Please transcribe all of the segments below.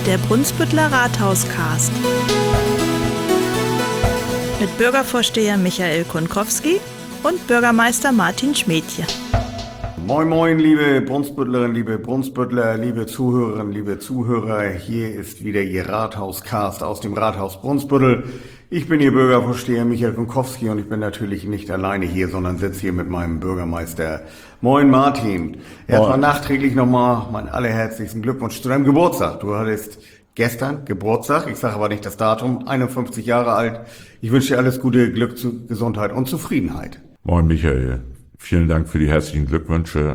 Der Brunsbütteler Rathauscast. Mit Bürgervorsteher Michael Kunkowski und Bürgermeister Martin Schmädchen. Moin moin, liebe Brunsbüttlerinnen, liebe Brunsbüttler, liebe Zuhörerinnen, liebe Zuhörer. Hier ist wieder Ihr Rathauscast aus dem Rathaus Brunsbüttel. Ich bin Ihr Bürgervorsteher Michael Kunkowski und ich bin natürlich nicht alleine hier, sondern sitze hier mit meinem Bürgermeister. Moin Martin. Erstmal nachträglich nochmal meinen allerherzlichsten Glückwunsch zu deinem Geburtstag. Du hattest gestern Geburtstag, ich sage aber nicht das Datum, 51 Jahre alt. Ich wünsche dir alles Gute, Glück, Gesundheit und Zufriedenheit. Moin Michael. Vielen Dank für die herzlichen Glückwünsche.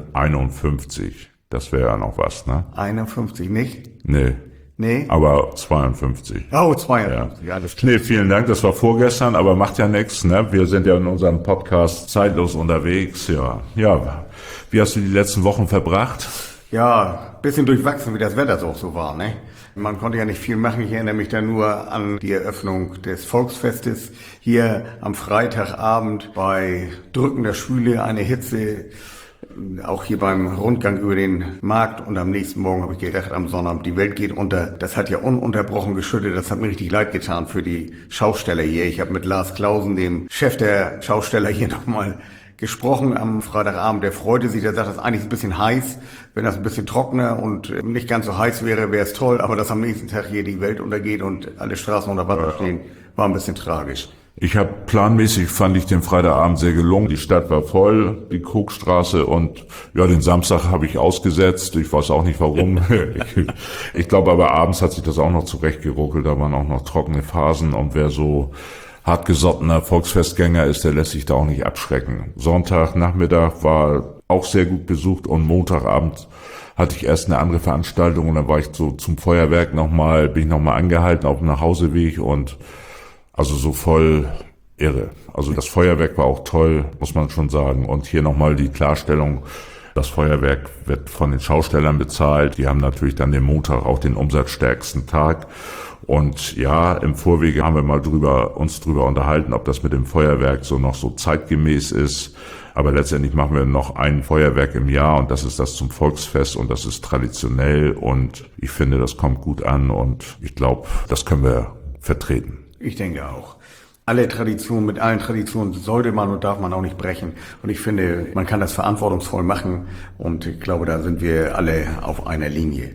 51. Das wäre ja noch was, ne? 51 nicht? Nee, aber 52. Oh, 52, ja, das stimmt. Nee, vielen Dank, das war vorgestern, aber macht ja nichts, ne? Wir sind ja in unserem Podcast zeitlos unterwegs, ja. Wie hast du die letzten Wochen verbracht? Ja, bisschen durchwachsen, wie das Wetter so war, ne? Man konnte ja nicht viel machen. Ich erinnere mich da nur an die Eröffnung des Volksfestes hier am Freitagabend bei drückender Schwüle, eine Hitze, auch hier beim Rundgang über den Markt. Und am nächsten Morgen habe ich gedacht, am Sonnabend, die Welt geht unter. Das hat ja ununterbrochen geschüttet. Das hat mir richtig leid getan für die Schausteller hier. Ich habe mit Lars Clausen, dem Chef der Schausteller, hier nochmal gesprochen am Freitagabend. Der freute sich, der sagt, das ist eigentlich ein bisschen heiß. Wenn das ein bisschen trockener und nicht ganz so heiß wäre, wäre es toll. Aber dass am nächsten Tag hier die Welt untergeht und alle Straßen unter Wasser stehen, war ein bisschen tragisch. Fand ich den Freitagabend sehr gelungen. Die Stadt war voll, die Krugstraße, und ja, den Samstag habe ich ausgesetzt. Ich weiß auch nicht warum. Ich glaube aber abends hat sich das auch noch zurechtgeruckelt. Da waren auch noch trockene Phasen, und wer so hartgesottener Volksfestgänger ist, der lässt sich da auch nicht abschrecken. Sonntagnachmittag war auch sehr gut besucht, und Montagabend hatte ich erst eine andere Veranstaltung, und dann war ich so zum Feuerwerk bin ich nochmal angehalten auf dem Nachhauseweg, und also so voll irre. Also das Feuerwerk war auch toll, muss man schon sagen. Und hier nochmal die Klarstellung: Das Feuerwerk wird von den Schaustellern bezahlt. Die haben natürlich dann den Montag auch den umsatzstärksten Tag. Und ja, im Vorwege haben wir mal uns drüber unterhalten, ob das mit dem Feuerwerk noch so zeitgemäß ist. Aber letztendlich machen wir noch ein Feuerwerk im Jahr, und das ist das zum Volksfest, und das ist traditionell, und ich finde, das kommt gut an, und ich glaube, das können wir vertreten. Ich denke auch. Mit allen Traditionen sollte man und darf man auch nicht brechen. Und ich finde, man kann das verantwortungsvoll machen, und ich glaube, da sind wir alle auf einer Linie.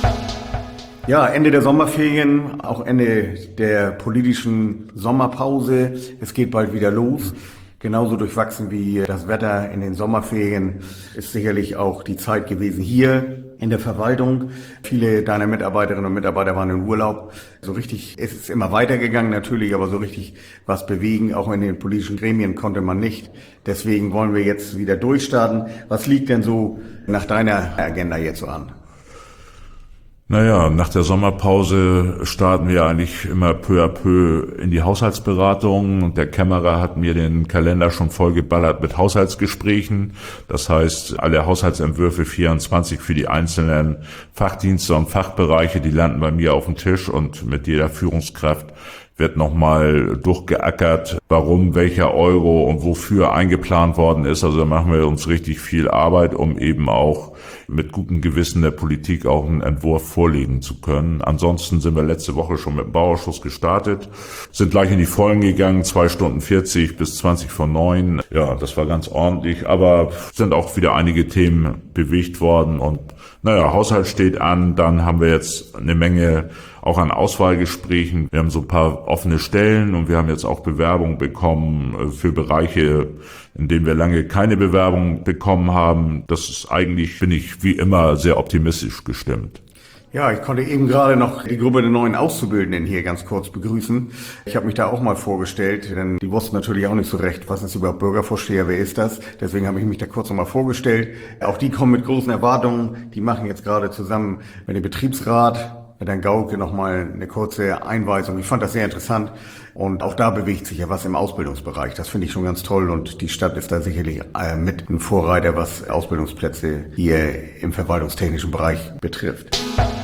Ja, Ende der Sommerferien, auch Ende der politischen Sommerpause. Es geht bald wieder los. Genauso durchwachsen wie das Wetter in den Sommerferien ist sicherlich auch die Zeit gewesen hier in der Verwaltung. Viele deiner Mitarbeiterinnen und Mitarbeiter waren in Urlaub. So richtig ist es immer weitergegangen natürlich, aber so richtig was bewegen, auch in den politischen Gremien, konnte man nicht. Deswegen wollen wir jetzt wieder durchstarten. Was liegt denn so nach deiner Agenda jetzt so an? Naja, nach der Sommerpause starten wir eigentlich immer peu à peu in die Haushaltsberatung, und der Kämmerer hat mir den Kalender schon vollgeballert mit Haushaltsgesprächen. Das heißt, alle Haushaltsentwürfe 24 für die einzelnen Fachdienste und Fachbereiche, die landen bei mir auf dem Tisch, und mit jeder Führungskraft wird nochmal durchgeackert, warum welcher Euro und wofür eingeplant worden ist. Also da machen wir uns richtig viel Arbeit, um eben auch mit gutem Gewissen der Politik auch einen Entwurf vorlegen zu können. Ansonsten sind wir letzte Woche schon mit dem Bauausschuss gestartet, sind gleich in die Vollen gegangen, 2 Stunden 40 bis 20 vor 9. Ja, das war ganz ordentlich, aber sind auch wieder einige Themen bewegt worden, und Haushalt steht an. Dann haben wir jetzt eine Menge auch an Auswahlgesprächen. Wir haben so ein paar offene Stellen, und wir haben jetzt auch Bewerbungen bekommen für Bereiche, in denen wir lange keine Bewerbung bekommen haben. Das ist eigentlich, bin ich wie immer sehr optimistisch gestimmt. Ja, ich konnte eben gerade noch die Gruppe der neuen Auszubildenden hier ganz kurz begrüßen. Ich habe mich da auch mal vorgestellt, denn die wussten natürlich auch nicht so recht, was ist überhaupt Bürgervorsteher, wer ist das? Deswegen habe ich mich da kurz noch mal vorgestellt. Auch die kommen mit großen Erwartungen. Die machen jetzt gerade zusammen mit dem Betriebsrat, mit Herrn Gauke, noch mal eine kurze Einweisung. Ich fand das sehr interessant, und auch da bewegt sich ja was im Ausbildungsbereich. Das finde ich schon ganz toll, und die Stadt ist da sicherlich mit ein Vorreiter, was Ausbildungsplätze hier im verwaltungstechnischen Bereich betrifft.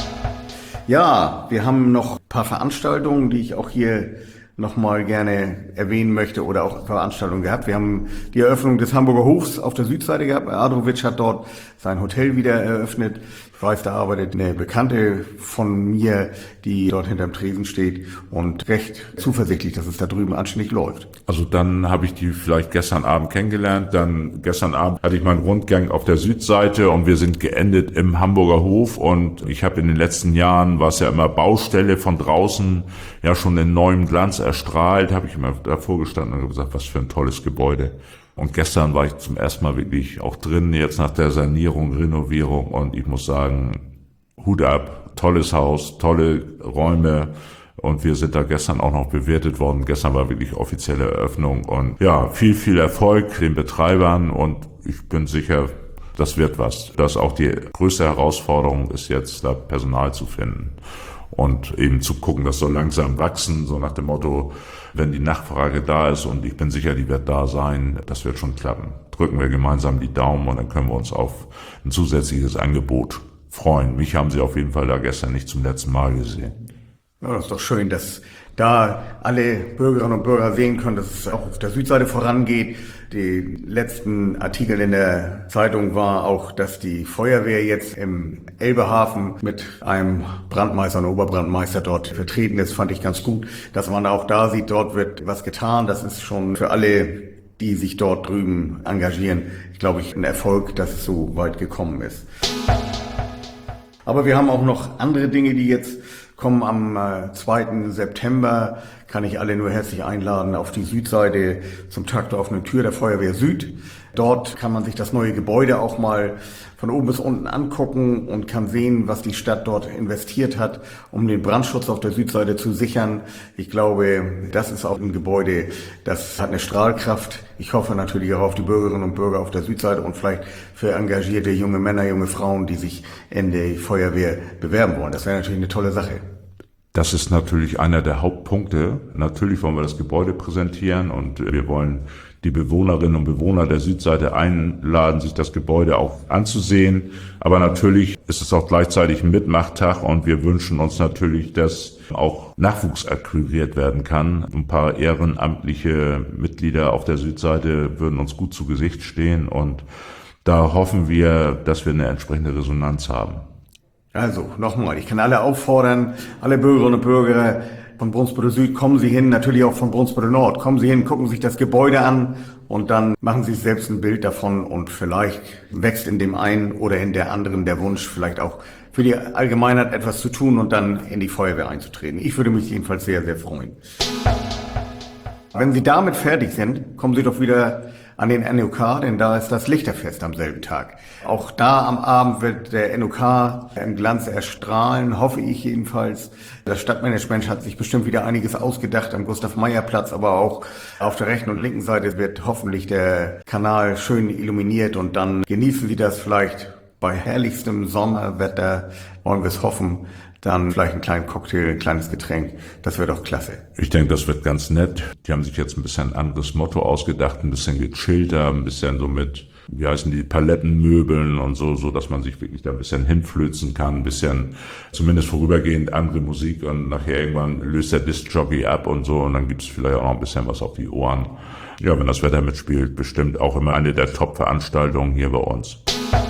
Ja, wir haben noch ein paar Veranstaltungen, die ich auch hier nochmal gerne erwähnen möchte, oder auch Veranstaltungen gehabt. Wir haben die Eröffnung des Hamburger Hofs auf der Südseite gehabt. Adrovic hat dort sein Hotel wieder eröffnet. Ich weiß, da arbeitet eine Bekannte von mir, die dort hinterm Tresen steht und recht zuversichtlich, dass es da drüben anständig läuft. Also dann habe ich die vielleicht gestern Abend kennengelernt. Dann gestern Abend hatte ich meinen Rundgang auf der Südseite und wir sind geendet im Hamburger Hof. Und ich habe in den letzten Jahren, war es ja immer Baustelle von draußen, ja schon in neuem Glanz erstrahlt, habe ich immer davor gestanden und gesagt, was für ein tolles Gebäude. Und gestern war ich zum ersten Mal wirklich auch drin, jetzt nach der Sanierung, Renovierung. Und ich muss sagen, Hut ab, tolles Haus, tolle Räume. Und wir sind da gestern auch noch bewertet worden. Gestern war wirklich offizielle Eröffnung. Und ja, viel Erfolg den Betreibern. Und ich bin sicher, das wird was. Das auch die größte Herausforderung ist jetzt, da Personal zu finden. Und eben zu gucken, das soll langsam wachsen, so nach dem Motto, wenn die Nachfrage da ist und ich bin sicher, die wird da sein, das wird schon klappen. Drücken wir gemeinsam die Daumen und dann können wir uns auf ein zusätzliches Angebot freuen. Mich haben Sie auf jeden Fall da gestern nicht zum letzten Mal gesehen. Ja, das ist doch schön, dass da alle Bürgerinnen und Bürger sehen können, dass es auch auf der Südseite vorangeht. Die letzten Artikel in der Zeitung war auch, dass die Feuerwehr jetzt im Elbehafen mit einem Brandmeister und Oberbrandmeister dort vertreten ist, fand ich ganz gut. Dass man auch da sieht, dort wird was getan. Das ist schon für alle, die sich dort drüben engagieren, glaube ich, ein Erfolg, dass es so weit gekommen ist. Aber wir haben auch noch andere Dinge, die jetzt kommen. Am 2. September kann ich alle nur herzlich einladen auf die Südseite zum Tag der offenen Tür der Feuerwehr Süd. Dort kann man sich das neue Gebäude auch mal von oben bis unten angucken und kann sehen, was die Stadt dort investiert hat, um den Brandschutz auf der Südseite zu sichern. Ich glaube, das ist auch ein Gebäude, das hat eine Strahlkraft. Ich hoffe natürlich auch auf die Bürgerinnen und Bürger auf der Südseite und vielleicht für engagierte junge Männer, junge Frauen, die sich in die Feuerwehr bewerben wollen. Das wäre natürlich eine tolle Sache. Das ist natürlich einer der Hauptpunkte. Natürlich wollen wir das Gebäude präsentieren und wir wollen die Bewohnerinnen und Bewohner der Südseite einladen, sich das Gebäude auch anzusehen. Aber natürlich ist es auch gleichzeitig ein Mitmachtag und wir wünschen uns natürlich, dass auch Nachwuchs akquiriert werden kann. Ein paar ehrenamtliche Mitglieder auf der Südseite würden uns gut zu Gesicht stehen und da hoffen wir, dass wir eine entsprechende Resonanz haben. Also, nochmal, ich kann alle auffordern, alle Bürgerinnen und Bürger von Brunsbüttel Süd, kommen Sie hin, natürlich auch von Brunsbüttel Nord, kommen Sie hin, gucken sich das Gebäude an und dann machen Sie sich selbst ein Bild davon und vielleicht wächst in dem einen oder in der anderen der Wunsch, vielleicht auch für die Allgemeinheit etwas zu tun und dann in die Feuerwehr einzutreten. Ich würde mich jedenfalls sehr, sehr freuen. Wenn Sie damit fertig sind, kommen Sie doch wieder an den NOK, denn da ist das Lichterfest am selben Tag. Auch da am Abend wird der NOK im Glanz erstrahlen, hoffe ich jedenfalls. Das Stadtmanagement hat sich bestimmt wieder einiges ausgedacht am Gustav-Meyer-Platz, aber auch auf der rechten und linken Seite wird hoffentlich der Kanal schön illuminiert und dann genießen Sie das vielleicht bei herrlichstem Sommerwetter, wollen wir es hoffen, dann vielleicht einen kleinen Cocktail, ein kleines Getränk. Das wird doch klasse. Ich denke, das wird ganz nett. Die haben sich jetzt ein bisschen ein anderes Motto ausgedacht, ein bisschen gechillter, ein bisschen so mit, wie heißen die, Palettenmöbeln und so, dass man sich wirklich da ein bisschen hinflözen kann, ein bisschen, zumindest vorübergehend andere Musik und nachher irgendwann löst der Disc-Jockey ab und so und dann gibt's vielleicht auch noch ein bisschen was auf die Ohren. Ja, wenn das Wetter mitspielt, bestimmt auch immer eine der Top-Veranstaltungen hier bei uns.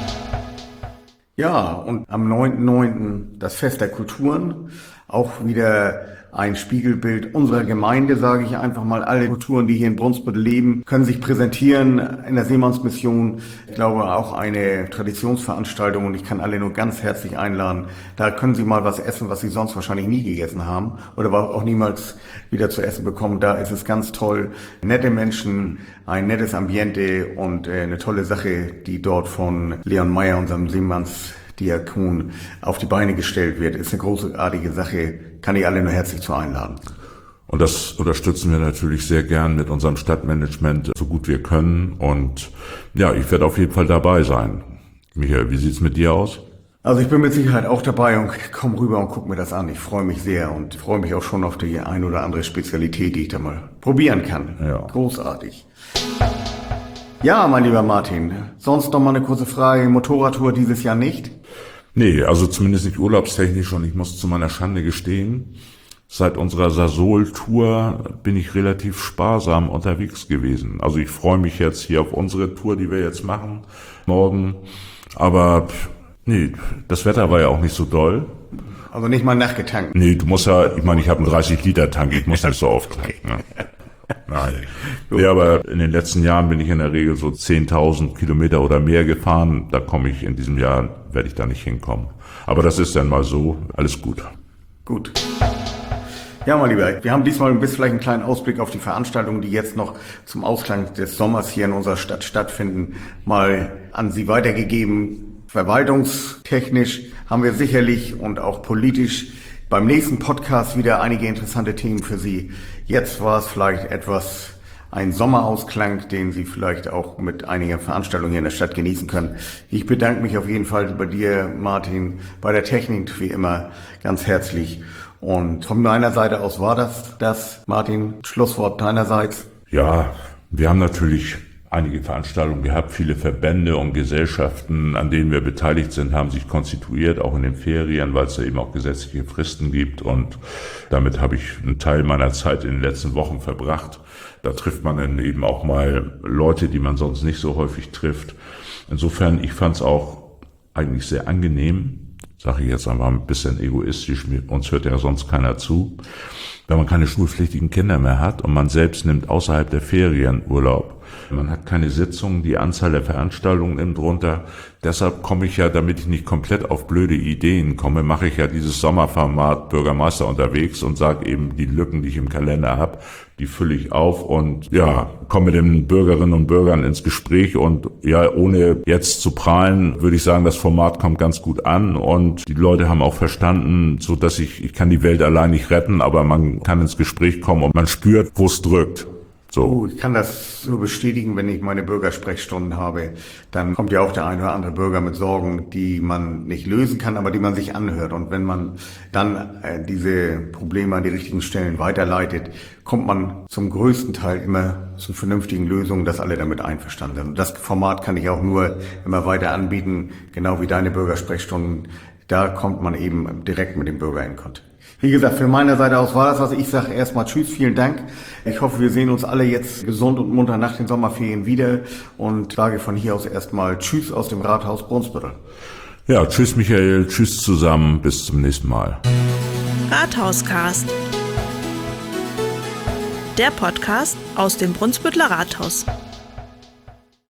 Ja, und am 9.9. das Fest der Kulturen, auch wieder ein Spiegelbild unserer Gemeinde, sage ich einfach mal. Alle Kulturen, die hier in Brunsbüttel leben, können sich präsentieren in der Seemannsmission. Ich glaube, auch eine Traditionsveranstaltung und ich kann alle nur ganz herzlich einladen. Da können Sie mal was essen, was Sie sonst wahrscheinlich nie gegessen haben oder auch niemals wieder zu essen bekommen. Da ist es ganz toll. Nette Menschen, ein nettes Ambiente und eine tolle Sache, die dort von Leon Meyer, unserem Seemannsdiakon, auf die Beine gestellt wird. Ist eine großartige Sache. Kann ich alle nur herzlich zu einladen. Und das unterstützen wir natürlich sehr gern mit unserem Stadtmanagement, so gut wir können. Und ja, ich werde auf jeden Fall dabei sein. Michael, wie sieht's mit dir aus? Also ich bin mit Sicherheit auch dabei und komm rüber und guck mir das an. Ich freue mich sehr und freue mich auch schon auf die ein oder andere Spezialität, die ich da mal probieren kann. Ja. Großartig. Ja, mein lieber Martin, sonst noch mal eine kurze Frage. Motorradtour dieses Jahr nicht? Nee, also zumindest nicht urlaubstechnisch und ich muss zu meiner Schande gestehen, seit unserer Sasol-Tour bin ich relativ sparsam unterwegs gewesen. Also ich freue mich jetzt hier auf unsere Tour, die wir jetzt machen, morgen, aber Nee, das Wetter war ja auch nicht so doll. Also nicht mal nachgetankt. Nee, du musst ja, ich meine, ich habe einen 30-Liter-Tank, ich muss nicht so oft tanken. Ne? Nein. Nee, aber in den letzten Jahren bin ich in der Regel so 10.000 Kilometer oder mehr gefahren. Da komme ich in diesem Jahr, werde ich da nicht hinkommen. Aber das ist dann mal so, alles gut. Gut. Ja, mein Lieber, wir haben diesmal vielleicht einen kleinen Ausblick auf die Veranstaltungen, die jetzt noch zum Ausklang des Sommers hier in unserer Stadt stattfinden, mal an Sie weitergegeben. Verwaltungstechnisch haben wir sicherlich und auch politisch beim nächsten Podcast wieder einige interessante Themen für Sie. Jetzt war es vielleicht ein Sommerausklang, den Sie vielleicht auch mit einigen Veranstaltungen hier in der Stadt genießen können. Ich bedanke mich auf jeden Fall bei dir, Martin, bei der Technik wie immer ganz herzlich. Und von meiner Seite aus war das, Martin, Schlusswort deinerseits. Ja, wir haben natürlich einige Veranstaltungen gehabt, viele Verbände und Gesellschaften, an denen wir beteiligt sind, haben sich konstituiert, auch in den Ferien, weil es ja eben auch gesetzliche Fristen gibt, und damit habe ich einen Teil meiner Zeit in den letzten Wochen verbracht. Da trifft man dann eben auch mal Leute, die man sonst nicht so häufig trifft. Insofern, ich fand es auch eigentlich sehr angenehm, sage ich jetzt einfach ein bisschen egoistisch, uns hört ja sonst keiner zu, wenn man keine schulpflichtigen Kinder mehr hat und man selbst nimmt außerhalb der Ferien Urlaub. Man hat keine Sitzungen, die Anzahl der Veranstaltungen nimmt runter. Deshalb komme ich ja, damit ich nicht komplett auf blöde Ideen komme, mache ich ja dieses Sommerformat Bürgermeister unterwegs und sage eben, die Lücken, die ich im Kalender habe, die fülle ich auf und ja, komme mit den Bürgerinnen und Bürgern ins Gespräch, und ja, ohne jetzt zu prahlen, würde ich sagen, das Format kommt ganz gut an und die Leute haben auch verstanden, so dass ich kann die Welt allein nicht retten, aber man kann ins Gespräch kommen und man spürt, wo es drückt. So. Ich kann das so bestätigen, wenn ich meine Bürgersprechstunden habe, dann kommt ja auch der eine oder andere Bürger mit Sorgen, die man nicht lösen kann, aber die man sich anhört. Und wenn man dann diese Probleme an die richtigen Stellen weiterleitet, kommt man zum größten Teil immer zu vernünftigen Lösungen, dass alle damit einverstanden sind. Und das Format kann ich auch nur immer weiter anbieten, genau wie deine Bürgersprechstunden. Da kommt man eben direkt mit dem Bürger in Kontakt. Wie gesagt, für meine Seite aus war das was. Ich sage erstmal Tschüss, vielen Dank. Ich hoffe, wir sehen uns alle jetzt gesund und munter nach den Sommerferien wieder und sage von hier aus erstmal Tschüss aus dem Rathaus Brunsbüttel. Ja, tschüss Michael, tschüss zusammen, bis zum nächsten Mal. Rathauscast. Der Podcast aus dem Brunsbütteler Rathaus.